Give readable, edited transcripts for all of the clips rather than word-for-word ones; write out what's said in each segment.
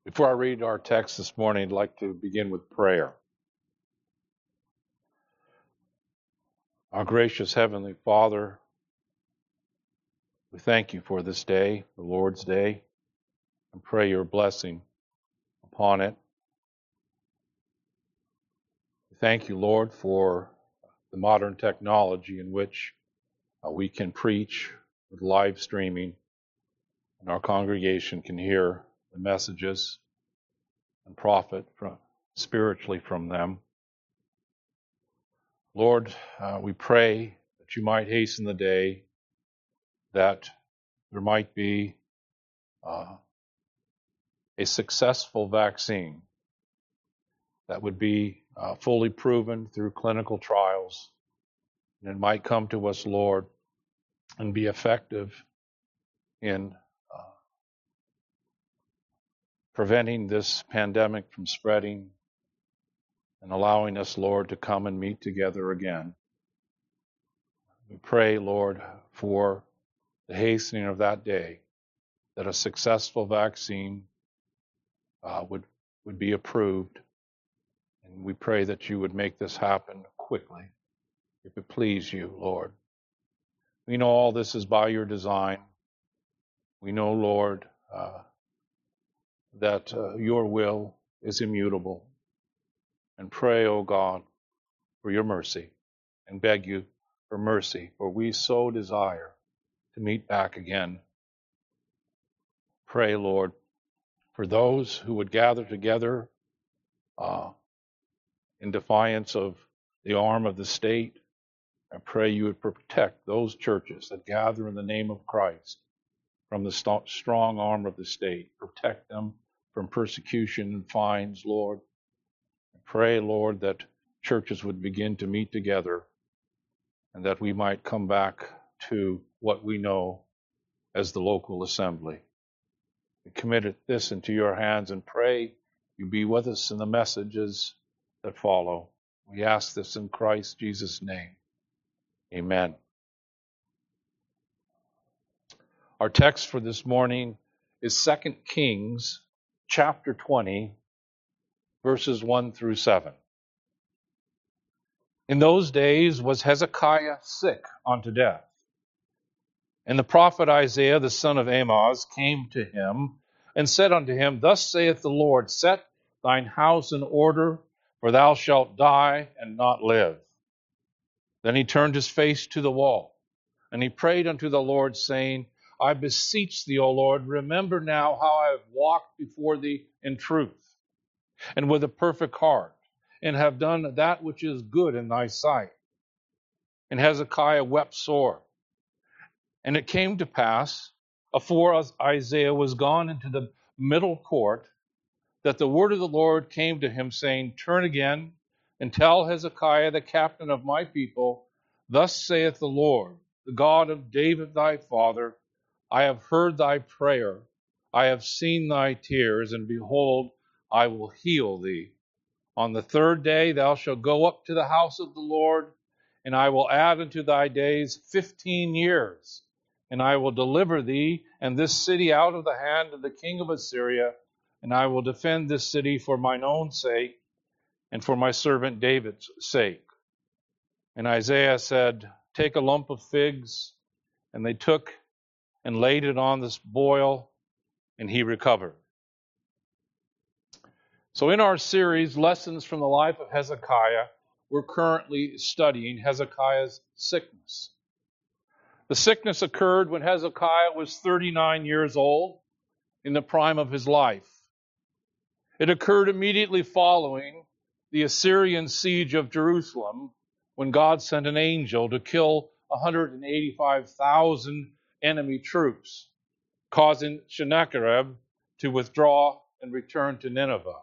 Before I read our text this morning, I'd like to begin with prayer. Our gracious Heavenly Father, we thank you for this day, the Lord's Day, and pray your blessing upon it. We thank you, Lord, for the modern technology in which we can preach with live streaming, and our congregation can hear the messages and profit spiritually from them. Lord, we pray that you might hasten the day, that there might be a successful vaccine that would be fully proven through clinical trials, and it might come to us, Lord, and be effective in preventing this pandemic from spreading and allowing us, Lord, to come and meet together again. We pray, Lord, for the hastening of that day, that a successful vaccine would be approved. And we pray that you would make this happen quickly, if it please you, Lord. We know all this is by your design. We know, Lord, that your will is immutable. And pray, O God, for your mercy, and beg you for mercy, for we so desire to meet back again. Pray, Lord, for those who would gather together in defiance of the arm of the state. I pray you would protect those churches that gather in the name of Christ from the strong arm of the state. Protect them from persecution and fines, Lord. I pray, Lord, that churches would begin to meet together and that we might come back to what we know as the local assembly. We commit this into your hands and pray you be with us in the messages that follow. We ask this in Christ Jesus' name. Amen. Our text for this morning is 2 Kings chapter 20, verses 1 through 7. In those days was Hezekiah sick unto death. And the prophet Isaiah the son of Amoz came to him and said unto him, Thus saith the Lord, Set thine house in order, for thou shalt die and not live. Then he turned his face to the wall, and he prayed unto the Lord, saying, I beseech thee, O Lord, remember now how I have walked before thee in truth, and with a perfect heart, and have done that which is good in thy sight. And Hezekiah wept sore. And it came to pass, afore Isaiah was gone into the middle court, that the word of the Lord came to him, saying, Turn again, and tell Hezekiah the captain of my people, Thus saith the Lord, the God of David thy father, I have heard thy prayer, I have seen thy tears, and behold, I will heal thee. On the third day thou shalt go up to the house of the Lord, and I will add unto thy days 15 years. And I will deliver thee and this city out of the hand of the king of Assyria, and I will defend this city for mine own sake, and for my servant David's sake. And Isaiah said, Take a lump of figs. And they took and laid it on this boil, and he recovered. So in our series, Lessons from the Life of Hezekiah, we're currently studying Hezekiah's sickness. The sickness occurred when Hezekiah was 39 years old, in the prime of his life. It occurred immediately following the Assyrian siege of Jerusalem, when God sent an angel to kill 185,000 enemy troops, causing Sennacherib to withdraw and return to Nineveh.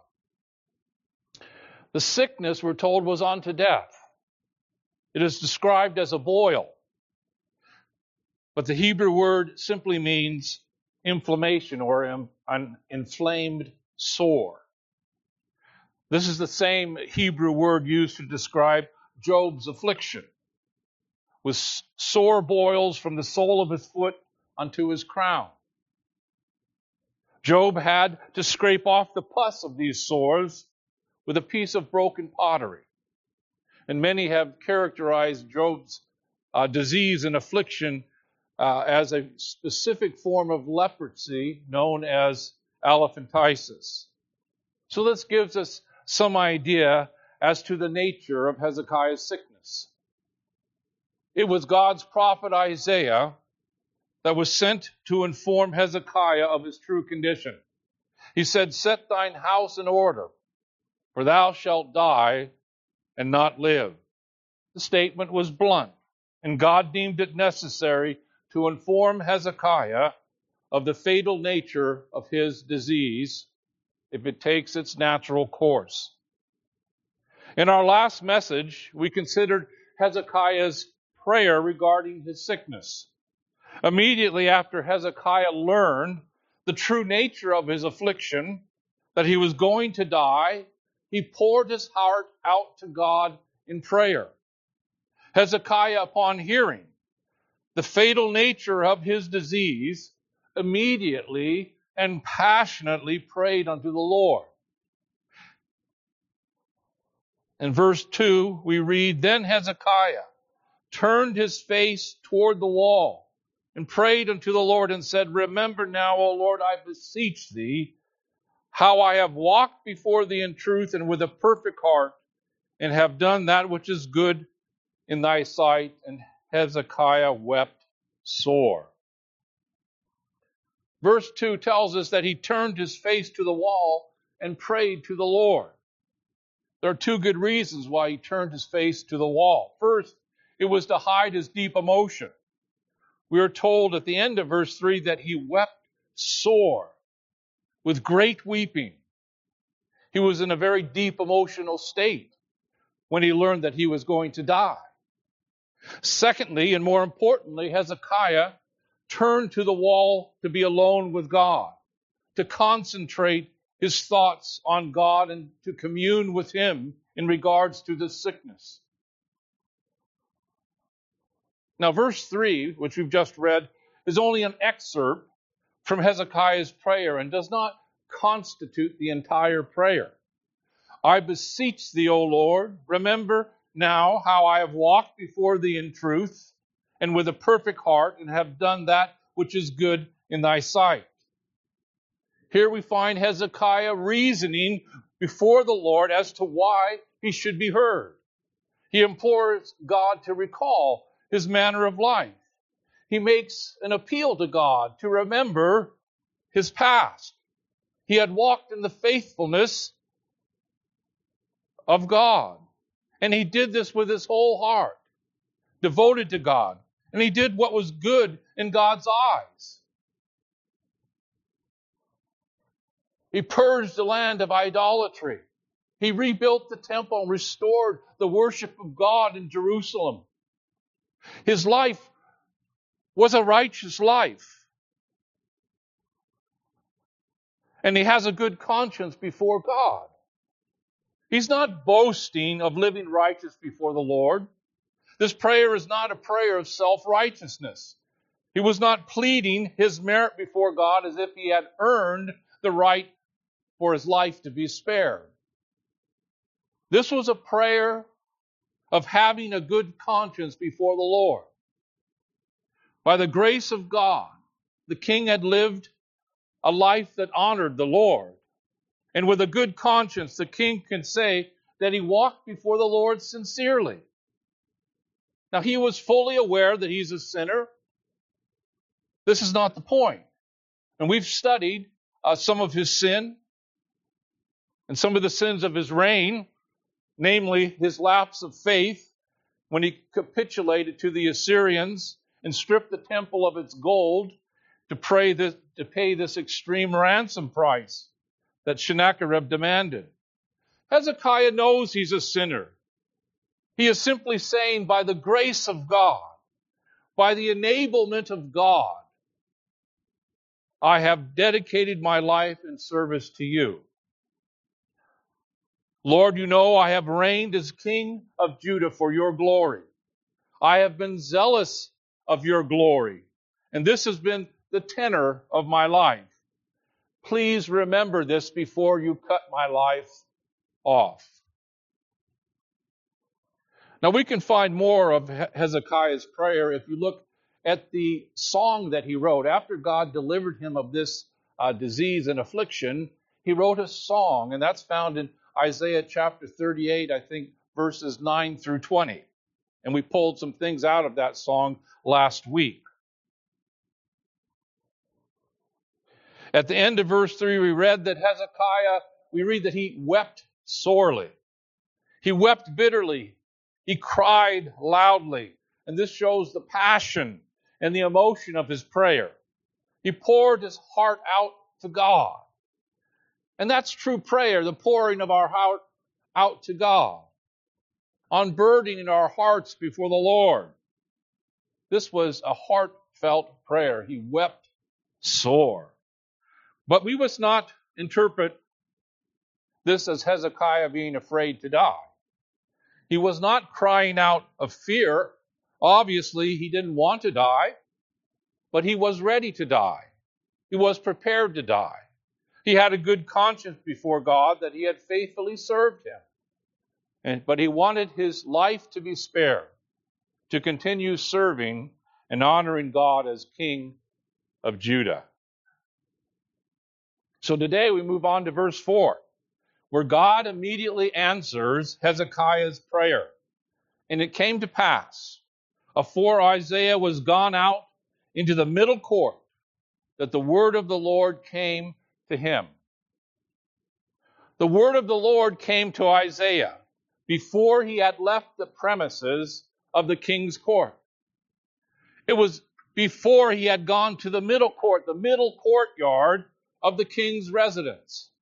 The sickness, we're told, was unto death. It is described as a boil. But the Hebrew word simply means inflammation or an inflamed sore. This is the same Hebrew word used to describe Job's affliction, with sore boils from the sole of his foot unto his crown. Job had to scrape off the pus of these sores with a piece of broken pottery. And many have characterized Job's disease and affliction as a specific form of leprosy known as elephantiasis. So this gives us some idea as to the nature of Hezekiah's sickness. It was God's prophet Isaiah that was sent to inform Hezekiah of his true condition. He said, "Set thine house in order, for thou shalt die and not live." The statement was blunt, and God deemed it necessary to inform Hezekiah of the fatal nature of his disease if it takes its natural course. In our last message, we considered Hezekiah's prayer regarding his sickness. Immediately after Hezekiah learned the true nature of his affliction, that he was going to die, he poured his heart out to God in prayer. Hezekiah, upon hearing the fatal nature of his disease, immediately and passionately prayed unto the Lord. In verse 2, we read, "Then Hezekiah turned his face toward the wall and prayed unto the Lord and said, Remember now, O Lord, I beseech thee, how I have walked before thee in truth and with a perfect heart, and have done that which is good in thy sight." And Hezekiah wept sore. Verse 2 tells us that he turned his face to the wall and prayed to the Lord. There are two good reasons why he turned his face to the wall. First, it was to hide his deep emotion. We are told at the end of verse 3 that he wept sore, with great weeping. He was in a very deep emotional state when he learned that he was going to die. Secondly, and more importantly, Hezekiah turned to the wall to be alone with God, to concentrate his thoughts on God and to commune with him in regards to this sickness. Now, verse 3, which we've just read, is only an excerpt from Hezekiah's prayer and does not constitute the entire prayer. "I beseech thee, O Lord, remember now how I have walked before thee in truth and with a perfect heart, and have done that which is good in thy sight." Here we find Hezekiah reasoning before the Lord as to why he should be heard. He implores God to recall his manner of life. He makes an appeal to God to remember his past. He had walked in the faithfulness of God, and he did this with his whole heart, devoted to God, and he did what was good in God's eyes. He purged the land of idolatry. He rebuilt the temple and restored the worship of God in Jerusalem. His life was a righteous life. And he has a good conscience before God. He's not boasting of living righteous before the Lord. This prayer is not a prayer of self-righteousness. He was not pleading his merit before God as if he had earned the right for his life to be spared. This was a prayer of having a good conscience before the Lord. By the grace of God, the king had lived a life that honored the Lord. And with a good conscience, the king can say that he walked before the Lord sincerely. Now, he was fully aware that he's a sinner. This is not the point. And we've studied some of his sin and some of the sins of his reign, namely his lapse of faith when he capitulated to the Assyrians and stripped the temple of its gold to pay this extreme ransom price that Sennacherib demanded. Hezekiah knows he's a sinner. He is simply saying, by the grace of God, by the enablement of God, I have dedicated my life in service to you. Lord, you know I have reigned as king of Judah for your glory. I have been zealous of your glory, and this has been the tenor of my life. Please remember this before you cut my life off. Now we can find more of Hezekiah's prayer if you look at the song that he wrote. After God delivered him of this disease and affliction, he wrote a song, and that's found in Isaiah chapter 38, I think, verses 9 through 20. And we pulled some things out of that song last week. At the end of verse 3, we read that he wept sorely. He wept bitterly. He cried loudly. And this shows the passion and the emotion of his prayer. He poured his heart out to God. And that's true prayer, the pouring of our heart out to God, unburdening our hearts before the Lord. This was a heartfelt prayer. He wept sore. But we must not interpret this as Hezekiah being afraid to die. He was not crying out of fear. Obviously, he didn't want to die, but he was ready to die. He was prepared to die. He had a good conscience before God that he had faithfully served him. But he wanted his life to be spared, to continue serving and honoring God as King of Judah. So today we move on to verse 4, where God immediately answers Hezekiah's prayer. And it came to pass, afore Isaiah was gone out into the middle court, that the word of the Lord came to him. The word of the Lord came to Isaiah before he had left the premises of the king's court. It was before he had gone to the middle court, the middle courtyard of the king's residence.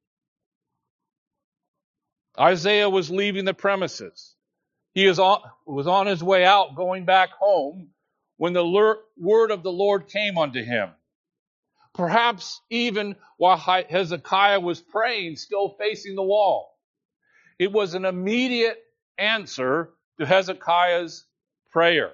Isaiah was leaving the premises. He was on his way out, going back home, when the word of the Lord came unto him. Perhaps even while Hezekiah was praying, still facing the wall. It was an immediate answer to Hezekiah's prayer.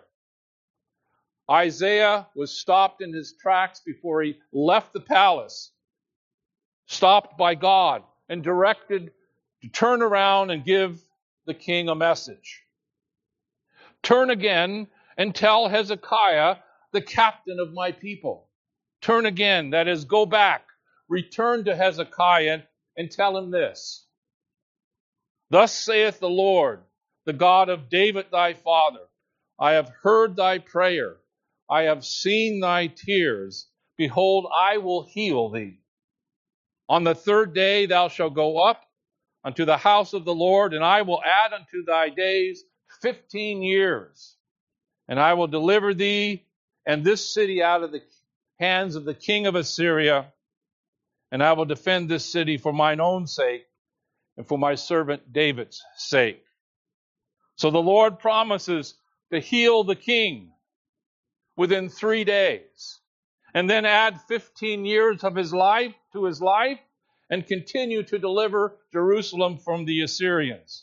Isaiah was stopped in his tracks before he left the palace, stopped by God and directed to turn around and give the king a message. Turn again and tell Hezekiah, the captain of my people. Turn again, that is, go back, return to Hezekiah and tell him this. Thus saith the Lord, the God of David thy father, I have heard thy prayer, I have seen thy tears. Behold, I will heal thee. On the third day thou shalt go up unto the house of the Lord, and I will add unto thy days 15 years. And I will deliver thee and this city out of the hands of the king of Assyria, and I will defend this city for mine own sake and for my servant David's sake. So the Lord promises to heal the king within 3 days, and then add 15 years of his life to his life, and continue to deliver Jerusalem from the Assyrians.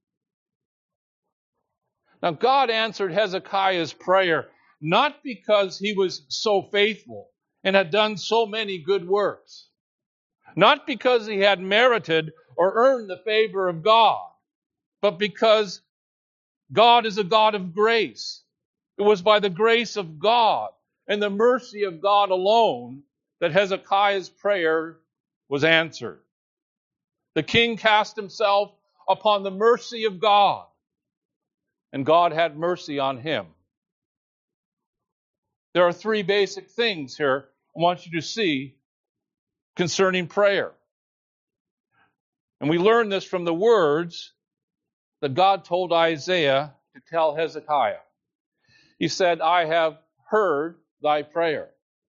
Now, God answered Hezekiah's prayer not because he was so faithful and had done so many good works, not because he had merited or earned the favor of God, but because God is a God of grace. It was by the grace of God and the mercy of God alone that Hezekiah's prayer was answered. The king cast himself upon the mercy of God, and God had mercy on him. There are 3 basic things here I want you to see concerning prayer. And we learn this from the words that God told Isaiah to tell Hezekiah. He said, I have heard thy prayer.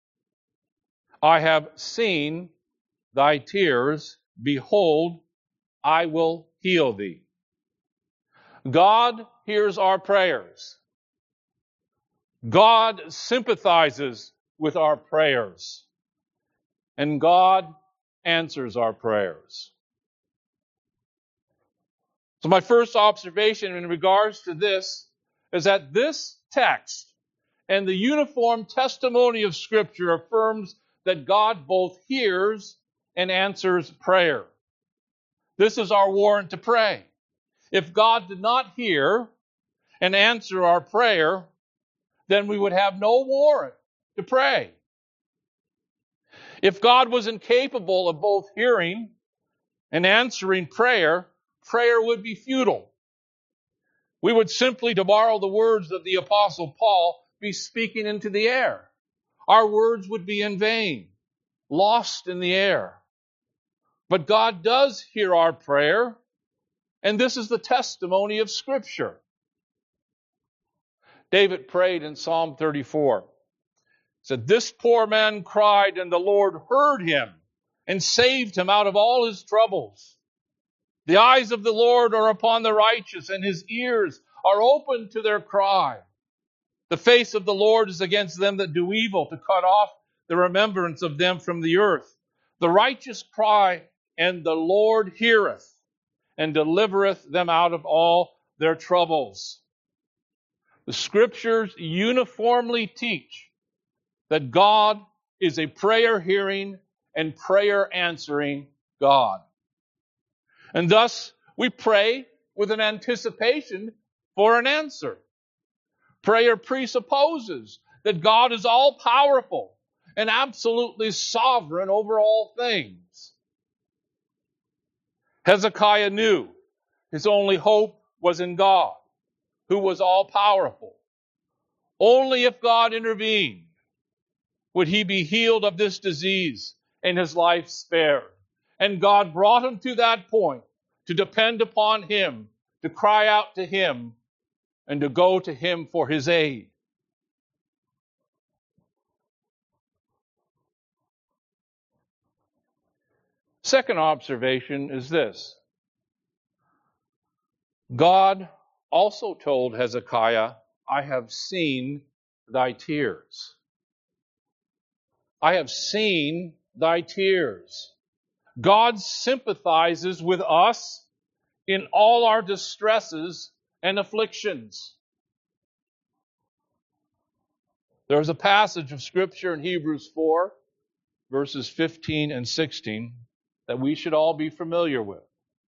I have seen thy tears. Behold, I will heal thee. God hears our prayers. God sympathizes with our prayers. And God answers our prayers. So my first observation in regards to this is that this text and the uniform testimony of Scripture affirms that God both hears and answers prayer. This is our warrant to pray. If God did not hear and answer our prayer, then we would have no warrant to pray. If God was incapable of both hearing and answering prayer, prayer would be futile. We would simply, to borrow the words of the Apostle Paul, be speaking into the air. Our words would be in vain, lost in the air. But God does hear our prayer, and this is the testimony of Scripture. David prayed in Psalm 34. He said, "This poor man cried, and the Lord heard him and saved him out of all his troubles. The eyes of the Lord are upon the righteous, and his ears are open to their cry. The face of the Lord is against them that do evil, to cut off the remembrance of them from the earth. The righteous cry, and the Lord heareth, and delivereth them out of all their troubles." The Scriptures uniformly teach that God is a prayer-hearing and prayer-answering God. And thus, we pray with an anticipation for an answer. Prayer presupposes that God is all-powerful and absolutely sovereign over all things. Hezekiah knew his only hope was in God, who was all-powerful. Only if God intervened would he be healed of this disease and his life spared. And God brought him to that point to depend upon him, to cry out to him, and to go to him for his aid. Second observation is this. God also told Hezekiah, "I have seen thy tears." I have seen thy tears. God sympathizes with us in all our distresses and afflictions. There's a passage of Scripture in Hebrews 4, verses 15 and 16, that we should all be familiar with.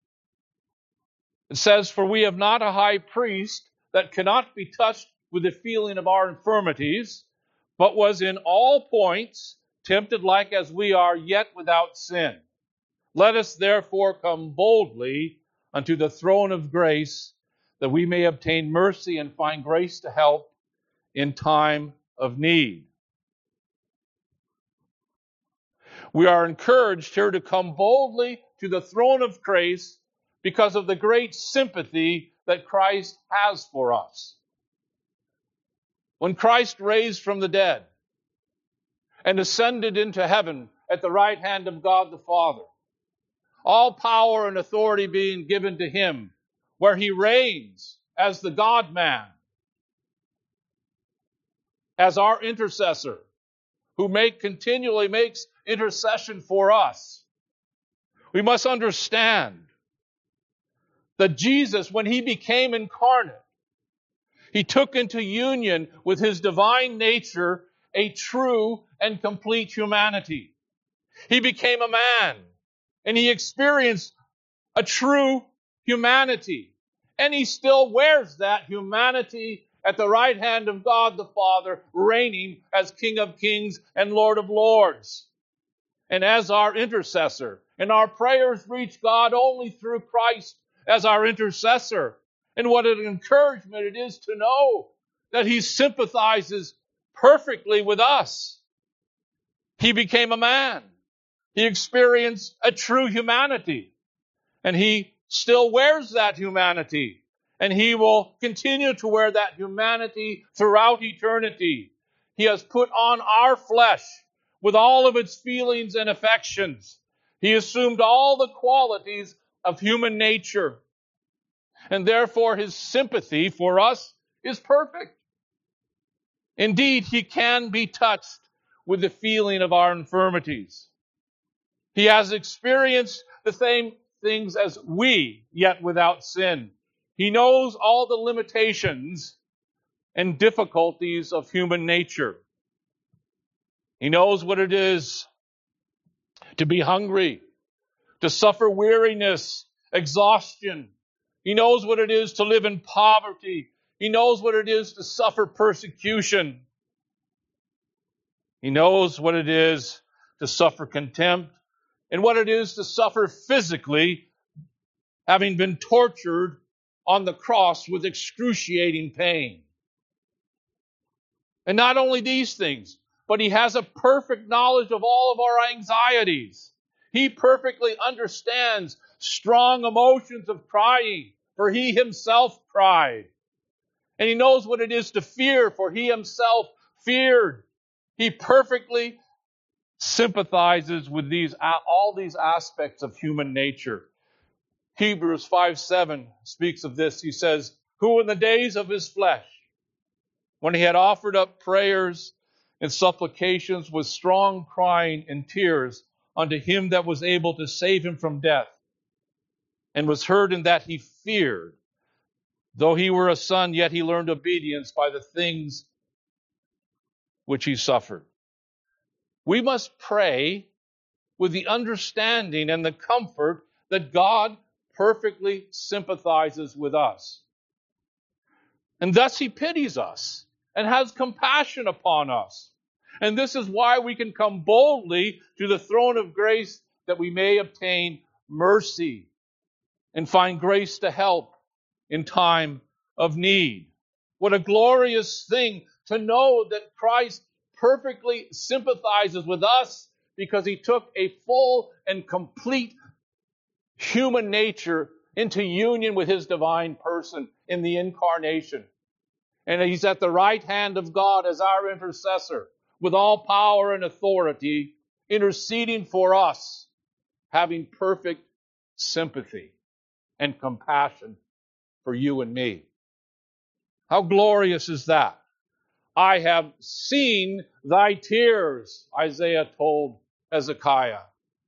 It says, "For we have not a high priest that cannot be touched with the feeling of our infirmities, but was in all points tempted like as we are, yet without sin. Let us therefore come boldly unto the throne of grace, that we may obtain mercy and find grace to help in time of need." We are encouraged here to come boldly to the throne of grace because of the great sympathy that Christ has for us. When Christ raised from the dead and ascended into heaven at the right hand of God the Father, all power and authority being given to him, where he reigns as the God-man, as our intercessor, who continually makes intercession for us. We must understand that Jesus, when he became incarnate, he took into union with his divine nature a true and complete humanity. He became a man, and he experienced a true humanity. And he still wears that humanity at the right hand of God the Father, reigning as King of Kings and Lord of Lords, and as our intercessor. And our prayers reach God only through Christ as our intercessor. And what an encouragement it is to know that he sympathizes perfectly with us. He became a man. He experienced a true humanity. And he still wears that humanity. And he will continue to wear that humanity throughout eternity. He has put on our flesh with all of its feelings and affections. He assumed all the qualities of human nature. And therefore his sympathy for us is perfect. Indeed, he can be touched with the feeling of our infirmities. He has experienced the same things as we, yet without sin. He knows all the limitations and difficulties of human nature. He knows what it is to be hungry, to suffer weariness, exhaustion. He knows what it is to live in poverty. He knows what it is to suffer persecution. He knows what it is to suffer contempt and what it is to suffer physically, having been tortured on the cross with excruciating pain. And not only these things, but he has a perfect knowledge of all of our anxieties. He perfectly understands strong emotions of crying, for he himself cried. And he knows what it is to fear, for he himself feared. He perfectly sympathizes with all these aspects of human nature. Hebrews 5:7 speaks of this. He says, who in the days of his flesh, when he had offered up prayers and supplications with strong crying and tears unto him that was able to save him from death, and was heard in that he feared, though he were a son, yet he learned obedience by the things which he suffered. We must pray with the understanding and the comfort that God perfectly sympathizes with us. And thus he pities us and has compassion upon us. And this is why we can come boldly to the throne of grace that we may obtain mercy and find grace to help in time of need. What a glorious thing to know that Christ perfectly sympathizes with us because he took a full and complete human nature into union with his divine person in the incarnation. And he's at the right hand of God as our intercessor, with all power and authority, interceding for us, having perfect sympathy and compassion for you and me. How glorious is that? I have seen thy tears, Isaiah told Hezekiah.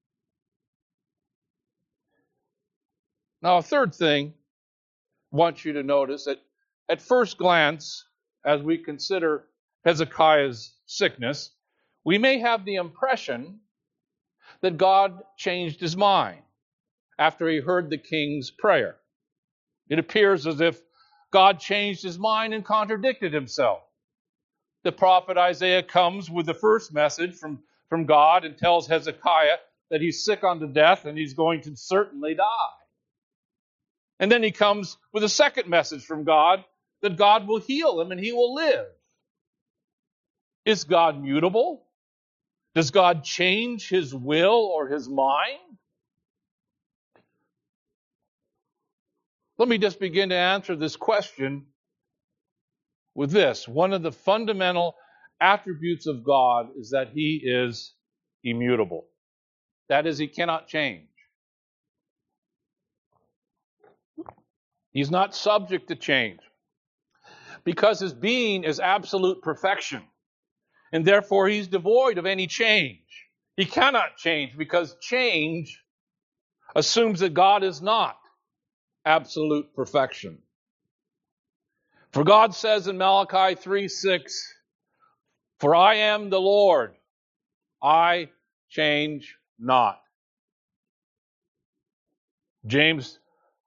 Now, a third thing I want you to notice that at first glance, as we consider Hezekiah's sickness, we may have the impression that God changed his mind after he heard the king's prayer. It appears as if God changed his mind and contradicted himself. The prophet Isaiah comes with the first message from God and tells Hezekiah that he's sick unto death and he's going to certainly die. And then he comes with a second message from God that God will heal him and he will live. Is God mutable? Does God change his will or his mind? Let me just begin to answer this question with this. One of the fundamental attributes of God is that he is immutable. That is, he cannot change. He's not subject to change because his being is absolute perfection, and therefore he's devoid of any change. He cannot change because change assumes that God is not absolute perfection. For God says in Malachi 3:6, for I am the Lord, I change not. James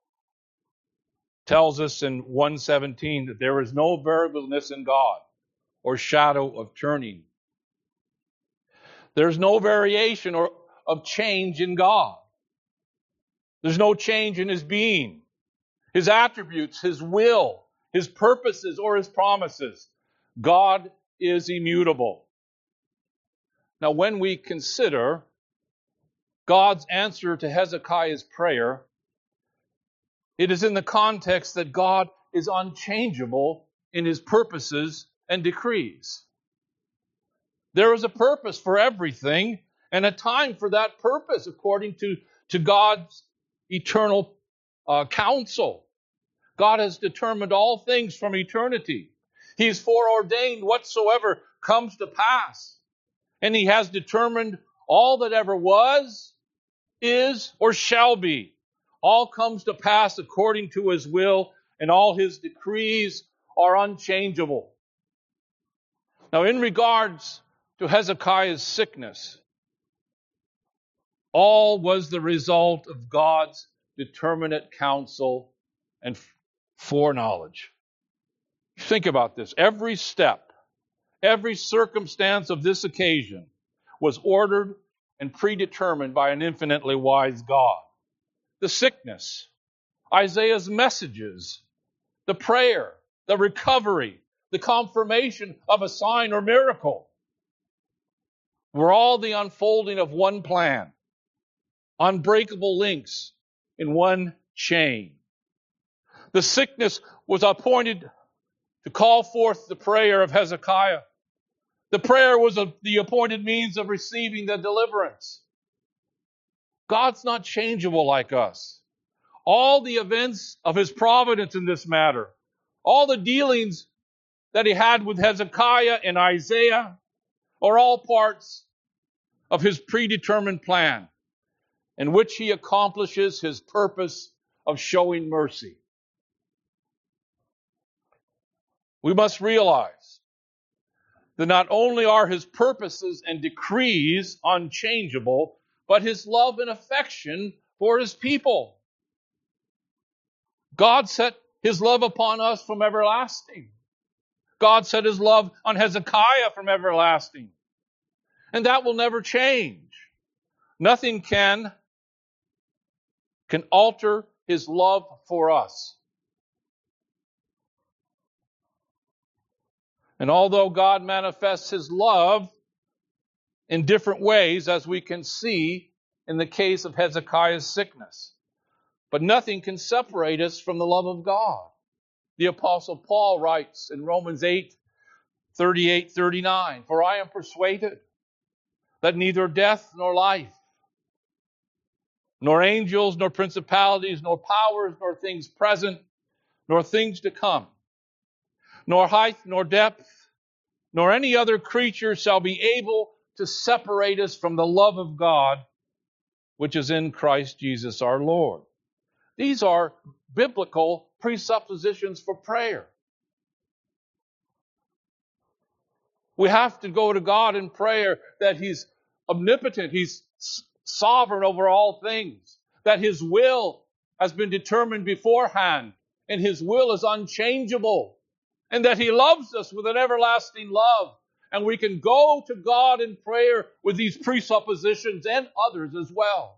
tells us in 1:17 that there is no variableness in God or shadow of turning. There's no variation or of change in God. There's no change in his being, his attributes, his will, his purposes, or his promises. God is immutable. Now, when we consider God's answer to Hezekiah's prayer, it is in the context that God is unchangeable in his purposes and decrees. There is a purpose for everything and a time for that purpose according to God's eternal counsel. God has determined all things from eternity. He's foreordained whatsoever comes to pass. And he has determined all that ever was, is, or shall be. All comes to pass according to his will, and all his decrees are unchangeable. Now, in regards to Hezekiah's sickness, all was the result of God's determinate counsel and foreknowledge. Think about this. Every step, every circumstance of this occasion was ordered and predetermined by an infinitely wise God. The sickness, Isaiah's messages, the prayer, the recovery, the confirmation of a sign or miracle were all the unfolding of one plan, unbreakable links in one chain. The sickness was appointed to call forth the prayer of Hezekiah. The prayer was the appointed means of receiving the deliverance. God's not changeable like us. All the events of his providence in this matter, all the dealings that he had with Hezekiah and Isaiah, are all parts of his predetermined plan, in which he accomplishes his purpose of showing mercy. We must realize that not only are his purposes and decrees unchangeable, but his love and affection for his people. God set his love upon us from everlasting. God set his love on Hezekiah from everlasting. And that will never change. Nothing can alter his love for us. And although God manifests his love in different ways, as we can see in the case of Hezekiah's sickness, but nothing can separate us from the love of God. The Apostle Paul writes in Romans 8:38-39, "For I am persuaded that neither death nor life, nor angels, nor principalities, nor powers, nor things present, nor things to come, nor height, nor depth, nor any other creature shall be able to separate us from the love of God, which is in Christ Jesus our Lord." These are biblical presuppositions for prayer. We have to go to God in prayer that he's omnipotent, he's sovereign over all things, that his will has been determined beforehand, and his will is unchangeable, and that he loves us with an everlasting love. And we can go to God in prayer with these presuppositions and others as well.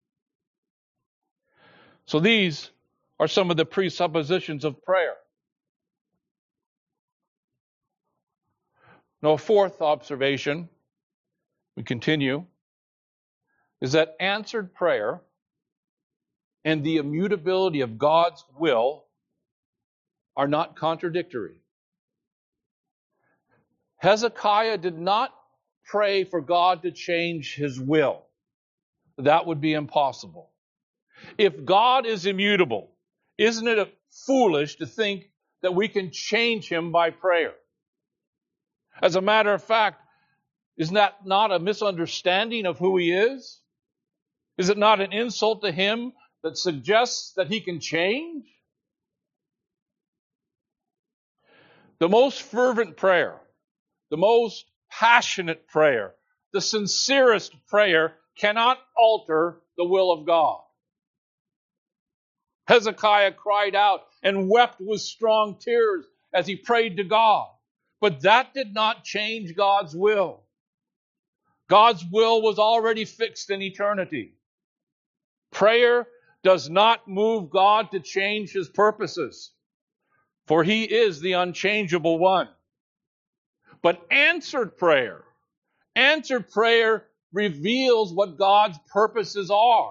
So these are some of the presuppositions of prayer. Now, a fourth observation, we continue, is that answered prayer and the immutability of God's will are not contradictory. Hezekiah did not pray for God to change his will. That would be impossible. If God is immutable, isn't it foolish to think that we can change him by prayer? As a matter of fact, isn't that not a misunderstanding of who he is? Is it not an insult to him that suggests that he can change? The most fervent prayer, the most passionate prayer, the sincerest prayer cannot alter the will of God. Hezekiah cried out and wept with strong tears as he prayed to God. But that did not change God's will. God's will was already fixed in eternity. Prayer does not move God to change his purposes, for he is the unchangeable one. But answered prayer reveals what God's purposes are.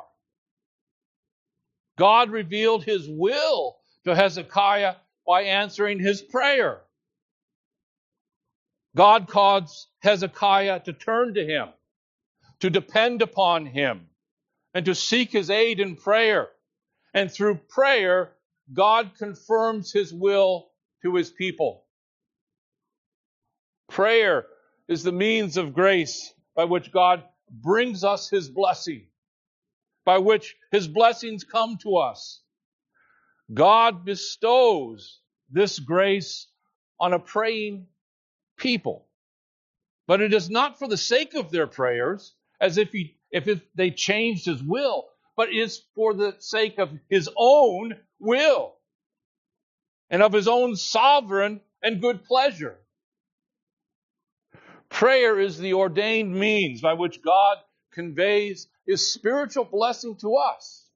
God revealed his will to Hezekiah by answering his prayer. God caused Hezekiah to turn to him, to depend upon him, and to seek his aid in prayer. And through prayer, God confirms his will to his people. Prayer is the means of grace by which God brings us his blessing, by which his blessings come to us. God bestows this grace on a praying people. But it is not for the sake of their prayers, as if they changed his will, but it is for the sake of his own will and of his own sovereign and good pleasure. Prayer is the ordained means by which God conveys his spiritual blessing to us.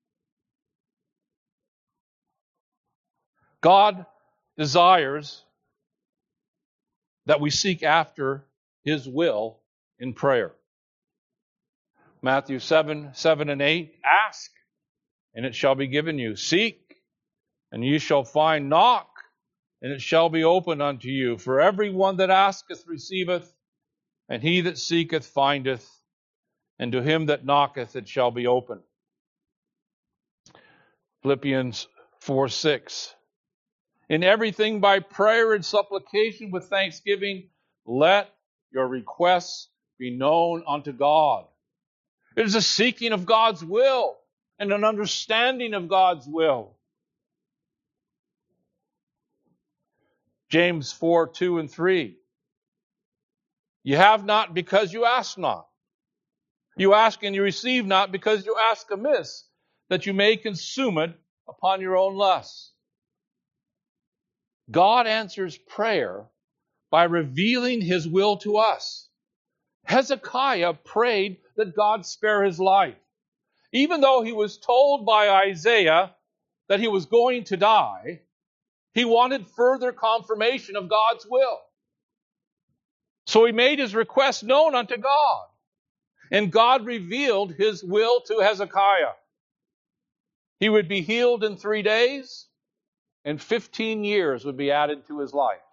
God desires that we seek after his will in prayer. Matthew 7:7-8, ask, and it shall be given you. Seek, and ye shall find. Knock, and it shall be opened unto you. For every one that asketh receiveth, and he that seeketh findeth, and to him that knocketh it shall be opened. Philippians 4:6, in everything by prayer and supplication with thanksgiving, let your requests be known unto God. It is a seeking of God's will and an understanding of God's will. James 4:2-3. You have not because you ask not. You ask and you receive not because you ask amiss, that you may consume it upon your own lusts. God answers prayer by revealing his will to us. Hezekiah prayed that God spare his life. Even though he was told by Isaiah that he was going to die, he wanted further confirmation of God's will. So he made his request known unto God. And God revealed his will to Hezekiah. He would be healed in 3 days, and 15 years would be added to his life.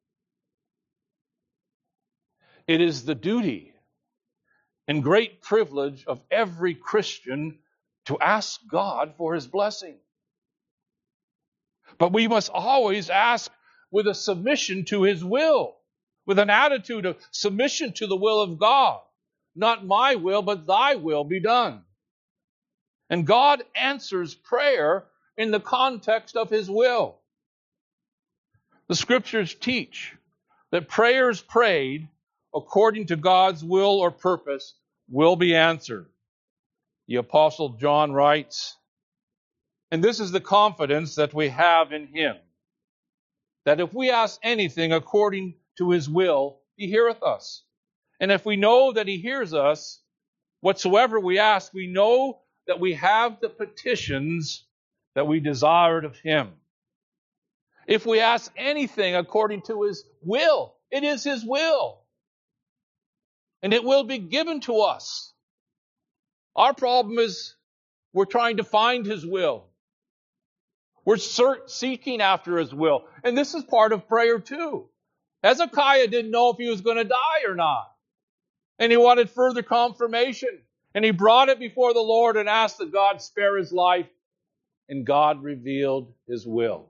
It is the duty and great privilege of every Christian to ask God for his blessing. But we must always ask with a submission to his will, with an attitude of submission to the will of God. Not my will, but thy will be done. And God answers prayer in the context of his will. The scriptures teach that prayers prayed according to God's will or purpose will be answered. The Apostle John writes, and this is the confidence that we have in him, that if we ask anything according to his will, he heareth us. And if we know that he hears us, whatsoever we ask, we know that we have the petitions that we desired of him. If we ask anything according to his will, it is his will. And it will be given to us. Our problem is we're trying to find his will. We're seeking after his will. And this is part of prayer too. Hezekiah didn't know if he was going to die or not. And he wanted further confirmation. And he brought it before the Lord and asked that God spare his life. And God revealed his will.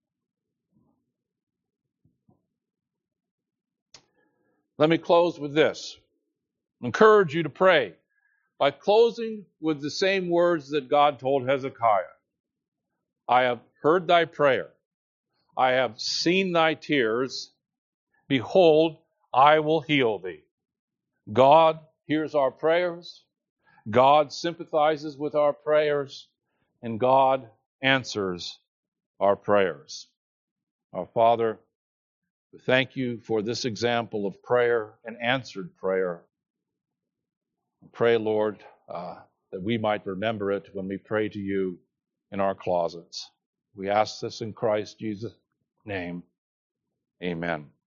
Let me close with this. Encourage you to pray by closing with the same words that God told Hezekiah. I have heard thy prayer. I have seen thy tears. Behold, I will heal thee. God hears our prayers. God sympathizes with our prayers. And God answers our prayers. Our Father, we thank you for this example of prayer and answered prayer. I pray, Lord, that we might remember it when we pray to you in our closets. We ask this in Christ Jesus' name. Amen.